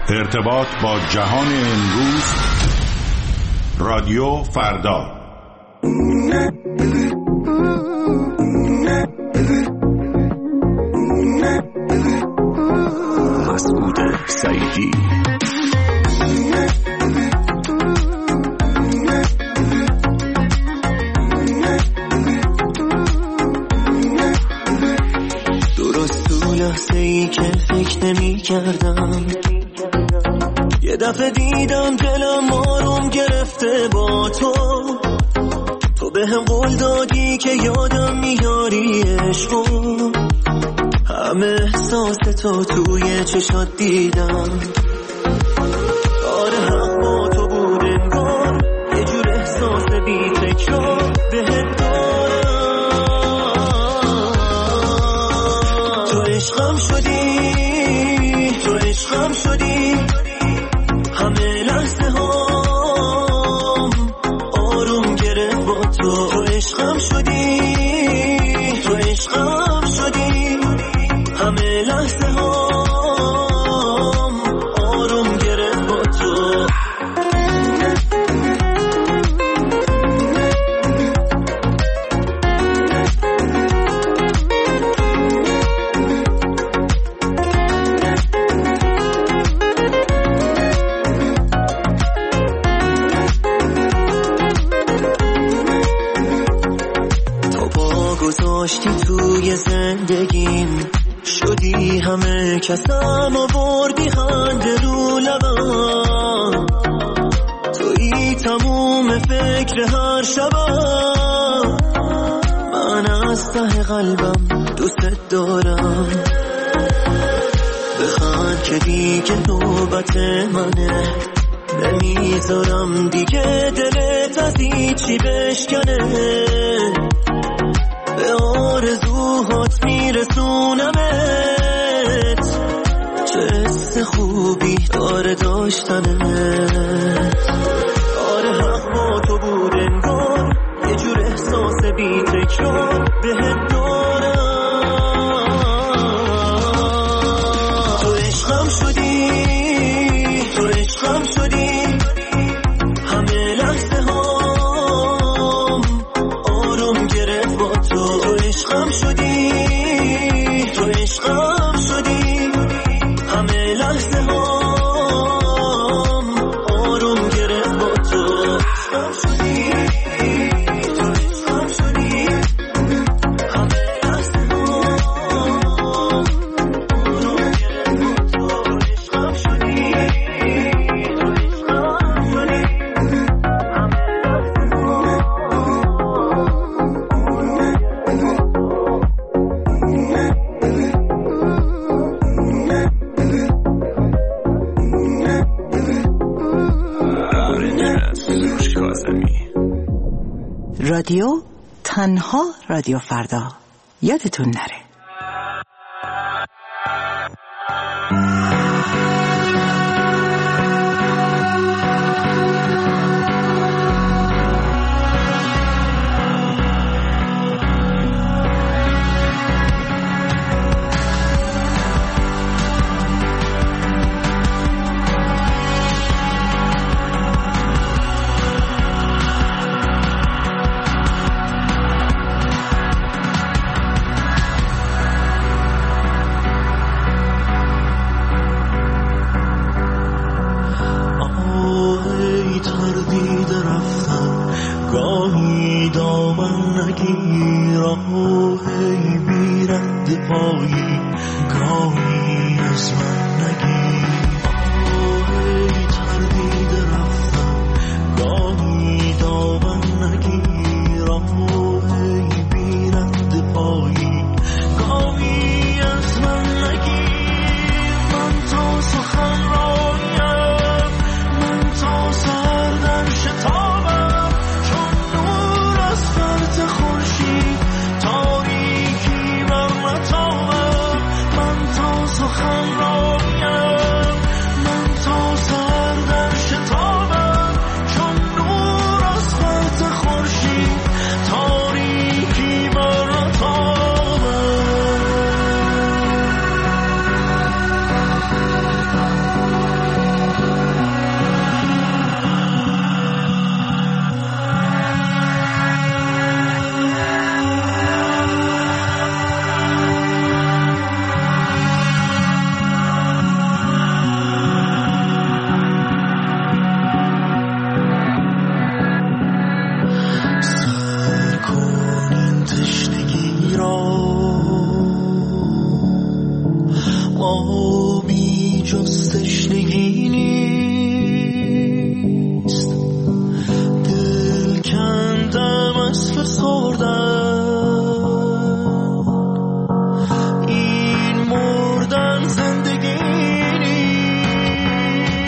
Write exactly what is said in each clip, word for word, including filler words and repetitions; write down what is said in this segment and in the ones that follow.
ارتباط با جهان امروز. رادیو فردا. مسعود سعیدی. درست تو لحظه ای که فکر نمی کردم، یه دفعه دیدم دلم آروم گرفته با تو. تو به هم قول دادی که یادم میاری عشقو، همه احساس تو توی چشات دیدم. آره حق با تو بود انگار، یه جور احساس بی تکرار بهت دارم. تو عشقم شدی، تو عشقم شدی، همه لحظه ها آروم گرفت با تو. تو عشقم شدی، تو عشقم شدی، همه لحظه ها آروم گرفت با تو. گذاشتی توی زندگیم، شدی همه کسم آوردی خنده رو لبم. توی تموم فکر هر شبم، من از ته قلبم دوست دارم. بخند که دیگه نوبت منه، نمیذارم دیگه دلت از هیچی بشکنه. به آرزوهات میرسونمت، چه حس خوبی داره داشتنت. آره حق با تو بود انگار، یه جور احساس بی تکرار بهت دارم. تو عشقم شدی، تو عشقم شدی، همه لحظه ها آروم گرفت با تو. تو عشقم شدی، تو عشقم شدی، همه لحظه ها آروم گرفت با تو. عشقم شدی، تو عشقم شدی، همه لحظه ها آروم گرفت با تو. عشقم شدی، تو عشقم شدی، همه رادیو تنها رادیو فردا. یادتون نره. جز تشنگی نیست. دل کندم از فسردن، این مردن زندگی نیست.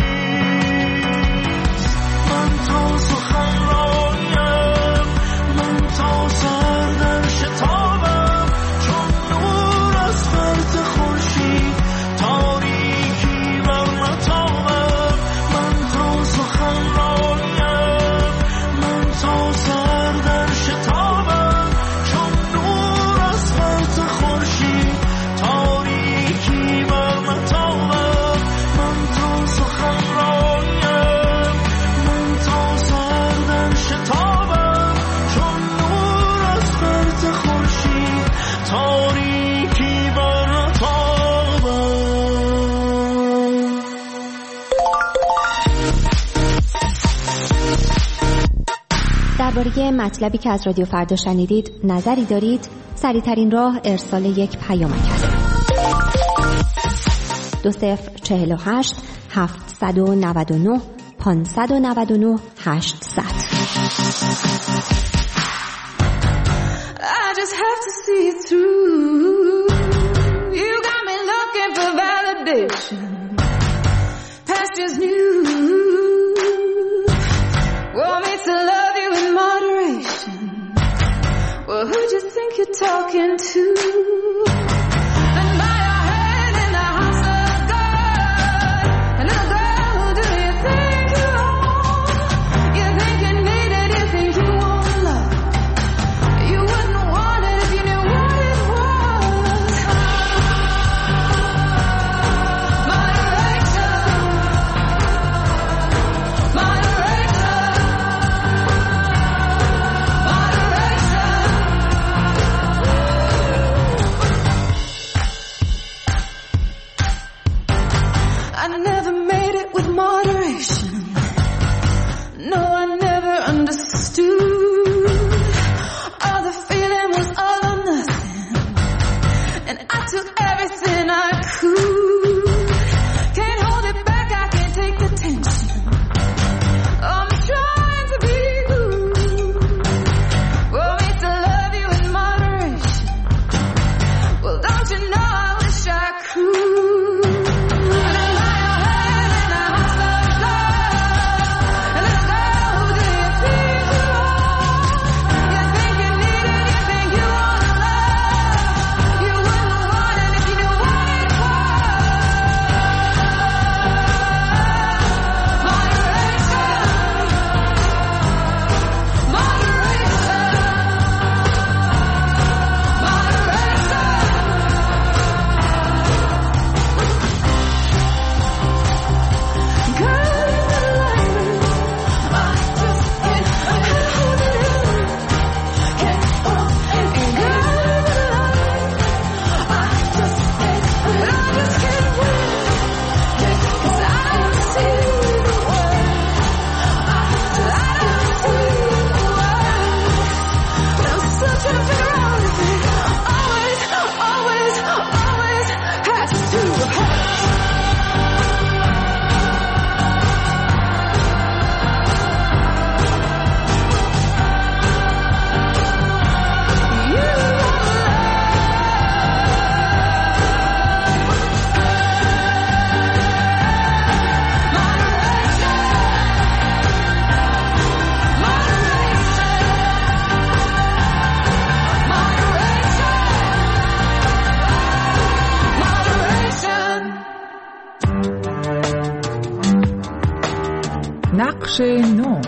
من تا سخنرانیم، من تا سر در شتابم، چون نور از فرط خورشید تاریکی بر متابم. من تا سخنرانیم، من تا سر در شتابم، چون نور از فرط خورشید تاریکی بر متابم. من تا سخنرانیم، من تا سر در شتابم، چون نور از فرط خورشید تاریکی بر متابم. درباره مطلبی که از رادیو فردا شنیدید نظری دارید؟ سریع‌ترین راه ارسال یک پیامک است. دو صفر چهل و هشت هفتصد و نود و نه پانصد و نود و نه هشتصد. I just have to see it through. You got me looking for validation. Past is new. Want me to love you in moderation. Well, who'd you think you're talking to? And by your hand in the house of God. And little girl, who do you think you are? You think you need it, you think you want love. You wouldn't want it if you knew what it was. Moderation. Moderation. I never made it with moderation. No, I never understood. All the feeling was all or nothing, and I took everything I could. Can't hold it back, I can't take the tension. I'm trying to be good. Want me to love you in moderation. Well, don't you know I wish I could. نقش نو.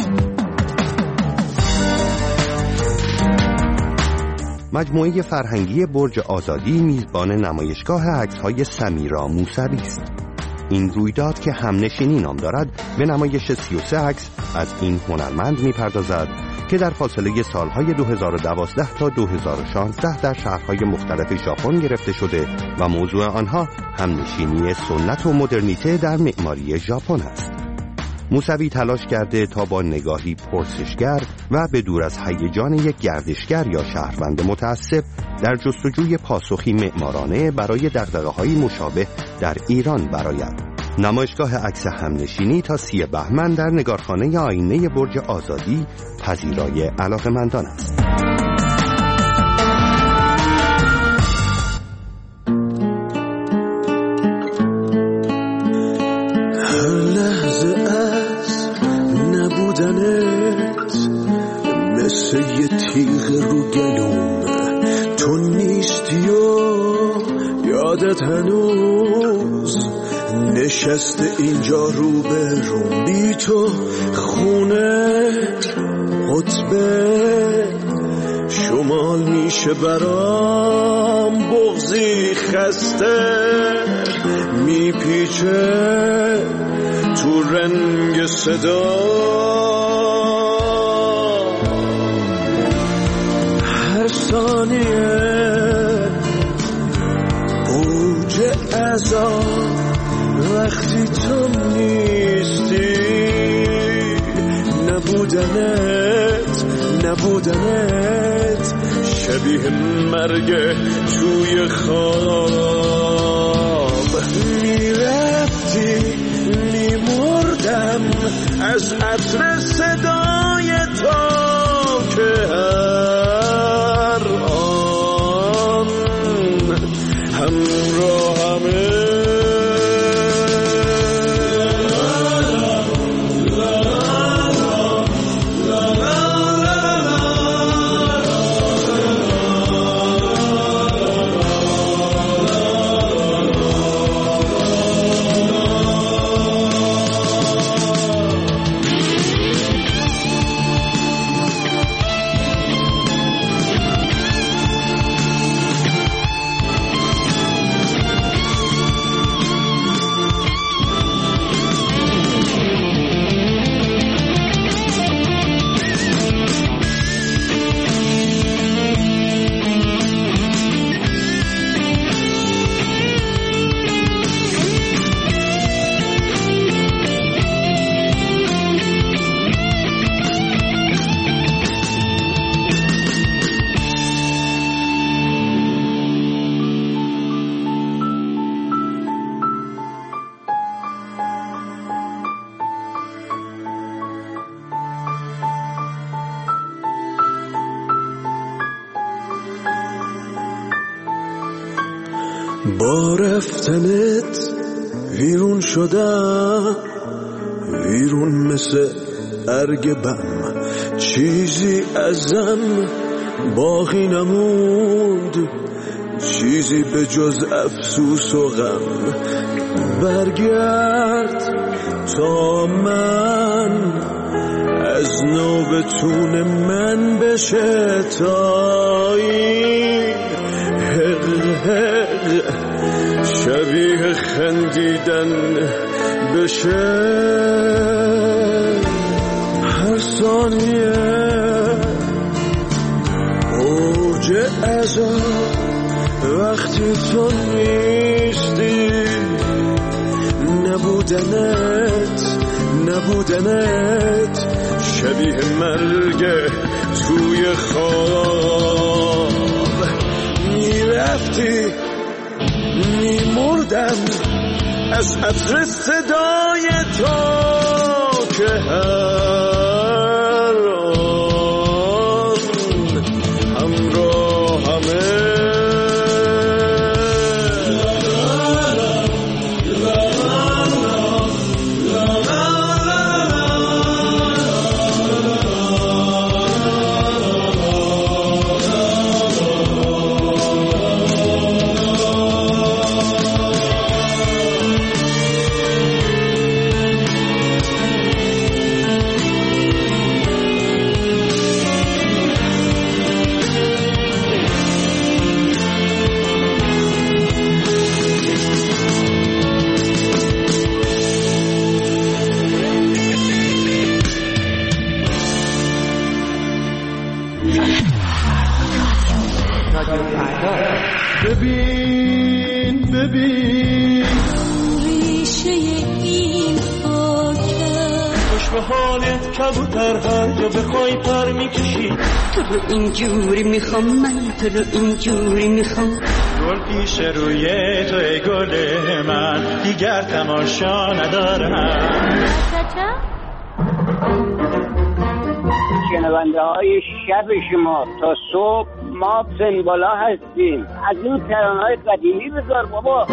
مجموعه فرهنگی برج آزادی میزبان نمایشگاه عکس‌های سمیرا موسوی است. این رویداد که همنشینی نام دارد به نمایش سی و سه عکس از این هنرمند میپردازد که در فاصله سالهای دو هزار و دوازده تا دو هزار و شانزده در شهرهای مختلف ژاپن گرفته شده و موضوع آنها همنشینی سنت و مدرنیته در معماری ژاپن است. موسوی تلاش کرده تا با نگاهی پرسشگر و به دور از هیجان یک گردشگر یا شهروند متعصب در جستجوی پاسخی معمارانه برای دغدغه‌های مشابه در ایران برآید. نمایشگاه عکس همنشینی تا سی بهمن در نگارخانه آینه برج آزادی پذیرای علاقه‌مندان است. هر لحظه از نبودنت مثل یه تیغ رو گلوم، تو نیستی و یادت هنوز نشسته اینجا رو به روم، بی تو خونه قطبه شمال میشه برام، بغضی خسته میپیچه تو رنگ صدا، هر ثانیه اوج عذاب وقتی تو نیستی، نبودنت نبودنت شبیه مرگ توی خواب، میرفتی میمردم از عطر صدای تو که هر آن همراهمه. با رفتنت ویرون شدم، ویرون مثل ارگ بم، چیزی ازم باقی نموند، چیزی به جز افسوس و غم. برگرد تا من از نو بتون من بشه، تا این حق حق شبیه خندیدن بشه. هر ثانیه اوج عذاب وقتی تو نیستی، نبودنت نبودنت شبیه مرگ توی خواب، میرفتی میمردم از عطر صدای تو که هر آن همراهمه. کبوترها یا بخوای پر میکشی. تو رو اینجوری میخوام من، تو رو اینجوری میخوام. گل پیش روی تو ای گل من، دیگر تماشا ندارم. شنونده های شب شما تا صبح ما سنبالا هستیم. از این ترانه‌های قدیمی بذار بابا.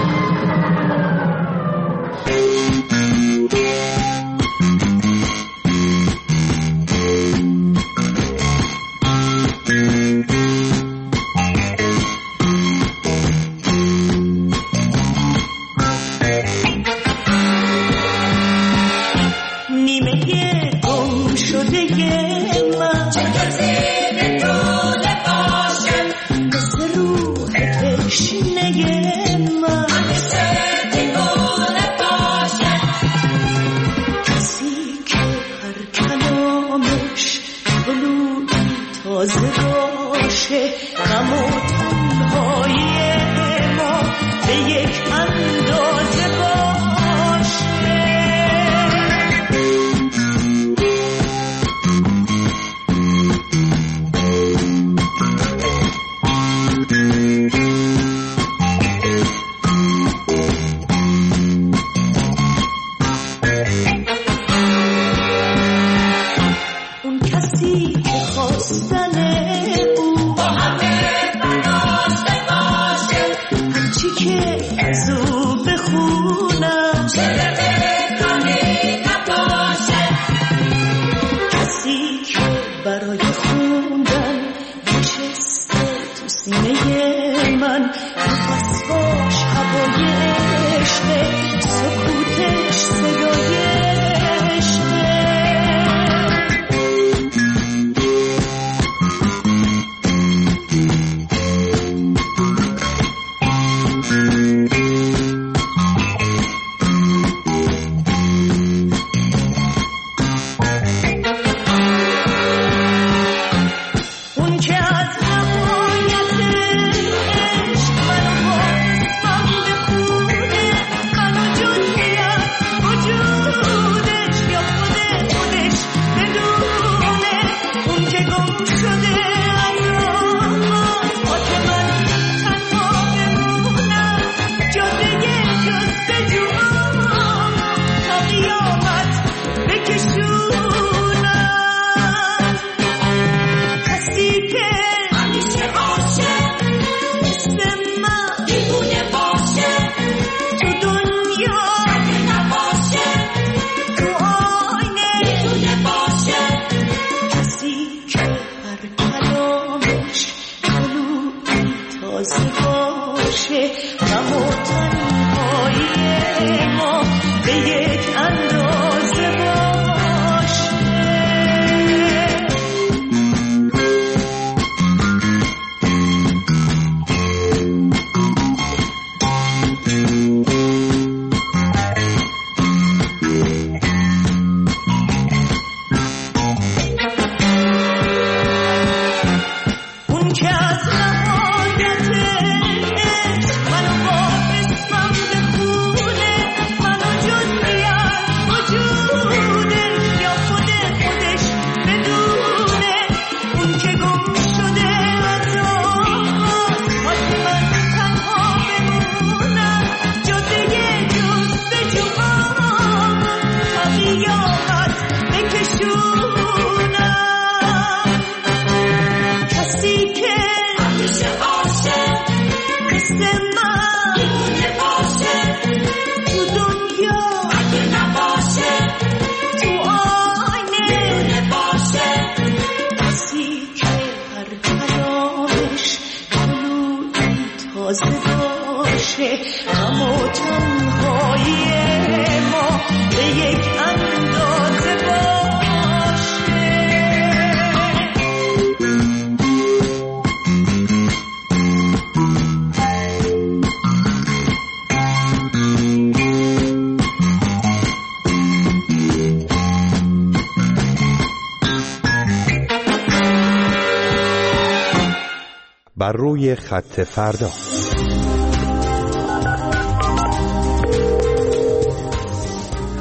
بر روی خط فردا.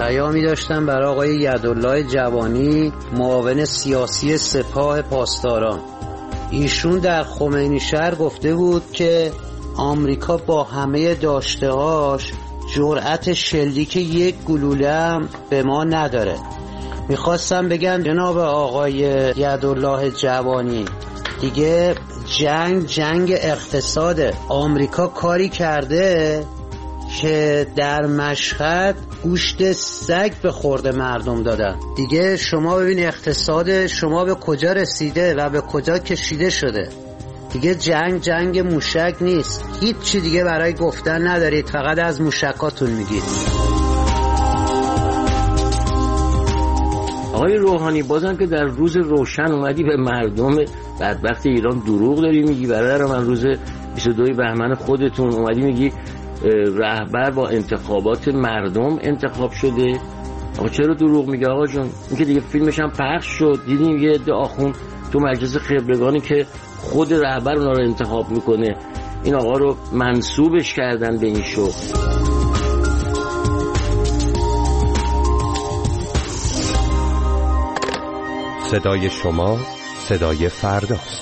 پیامی داشتم برای آقای یدالله جوانی، معاون سیاسی سپاه پاسداران. ایشون در خمینی شهر گفته بود که آمریکا با همه داشته‌هاش جرأت شلیک یک گلوله هم به ما نداره. میخواستم بگم جناب آقای یدالله جوانی، دیگه جنگ جنگ اقتصاده. آمریکا کاری کرده که در مشهد گوشت سگ به خورد مردم دادن. دیگه شما ببین اقتصاد شما به کجا رسیده و به کجا کشیده شده. دیگه جنگ جنگ موشک نیست. هیچ چی دیگه برای گفتن ندارید، فقط از موشکاتون میگید. آقای روحانی، بازم که در روز روشن اومدی به مردم بدبخت ایران دروغ داری میگی. برای من روز بیست و دوم بهمن خودتون اومدی میگی رهبر با انتخابات مردم انتخاب شده. آقا چرا دروغ میگه آقا جون؟ این که دیگه فیلمش هم پخش شد، دیدیم یه عده آخوند تو مجلس خبرگانی که خود رهبر اونا رو انتخاب میکنه، این آقا رو منسوبش کردن به این شو. صدای شما صدای فرداست.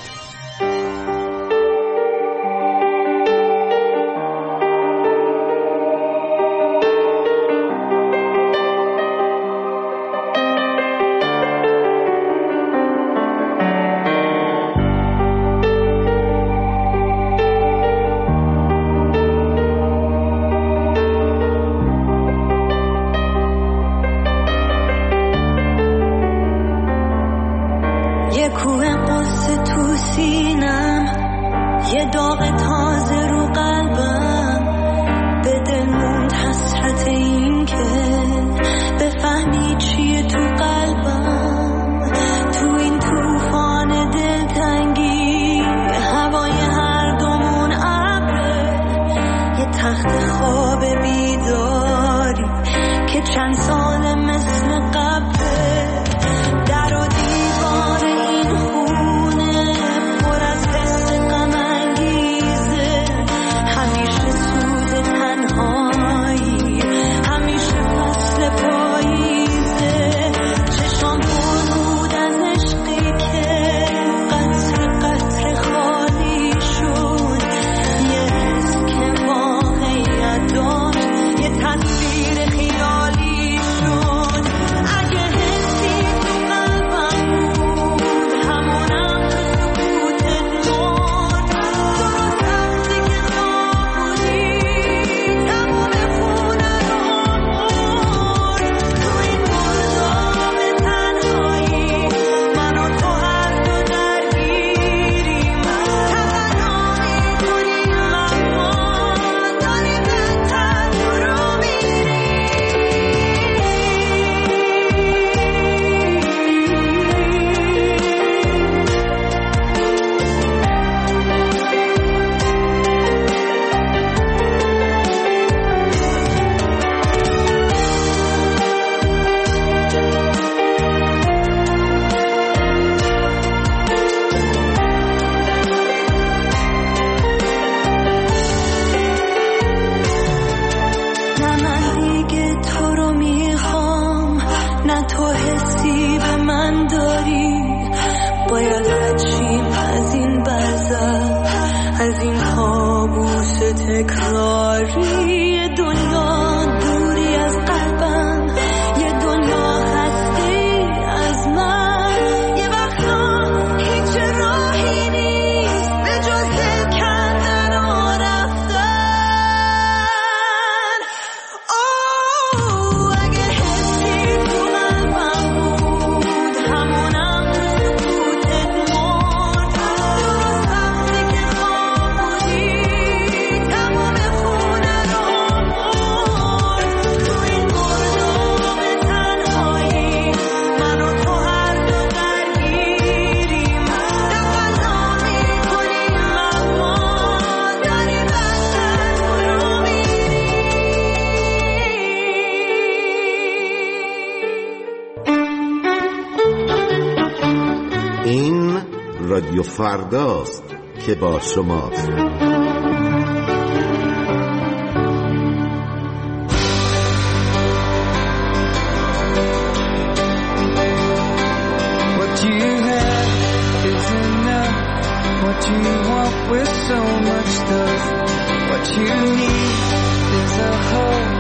رادیو فرداست که با شماست. with so much love. What you need is a hole